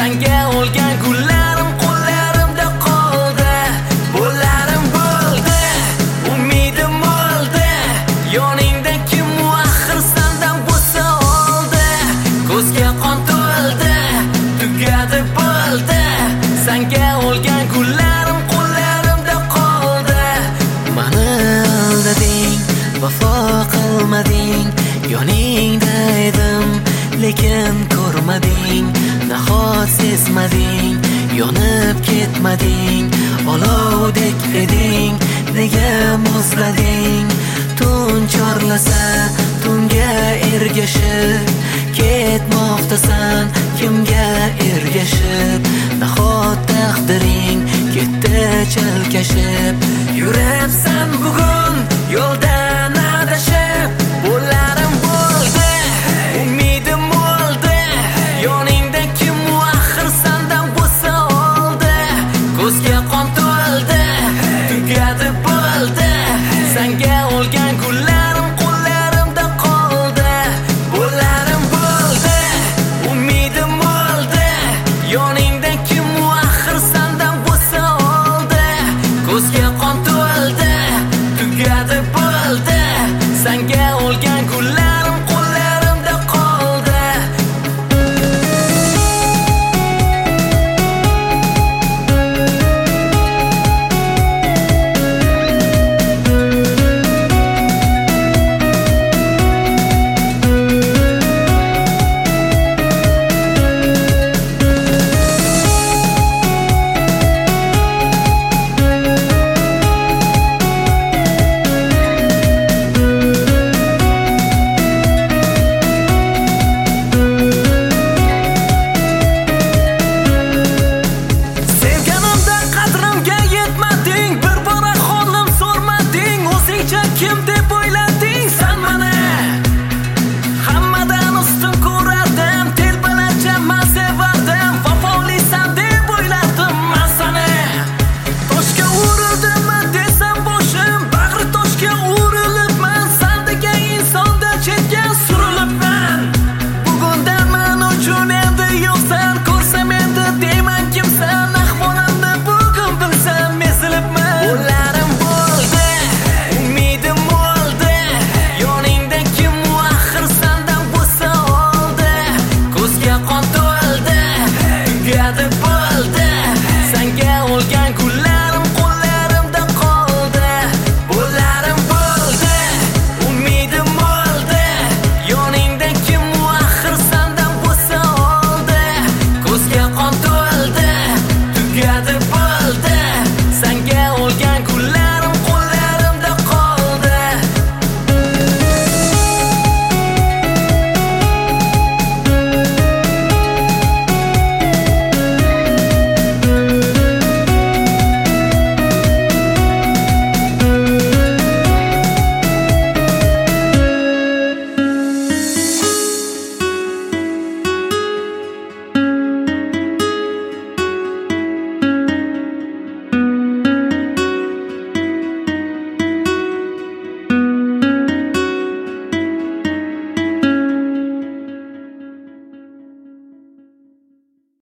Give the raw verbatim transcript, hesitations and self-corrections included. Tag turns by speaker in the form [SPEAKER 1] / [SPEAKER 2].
[SPEAKER 1] Senga olgan gullarim qo'llarimda qoldi. Bo'larim bo'ldi, umidim o'ldi. Yoningda kim u axir sendan bo'lsa oldi. Ko'zga qon to'ldi, tugadi bo'ldi. Senga olgan gullarim qo'llarimda qoldi. Mani aldading, vafo qilmading. Yoningda edim, lekin ko'rmading. Nahot sezmading, yonib ketmading. Olovdek eding, nega muzlading? Tun chorlasa, tunga ergashib ketmoqdasan, kimga ergashib? Nahot taqdiring ketdi chalkashib. Yuribsan bugun yo'lda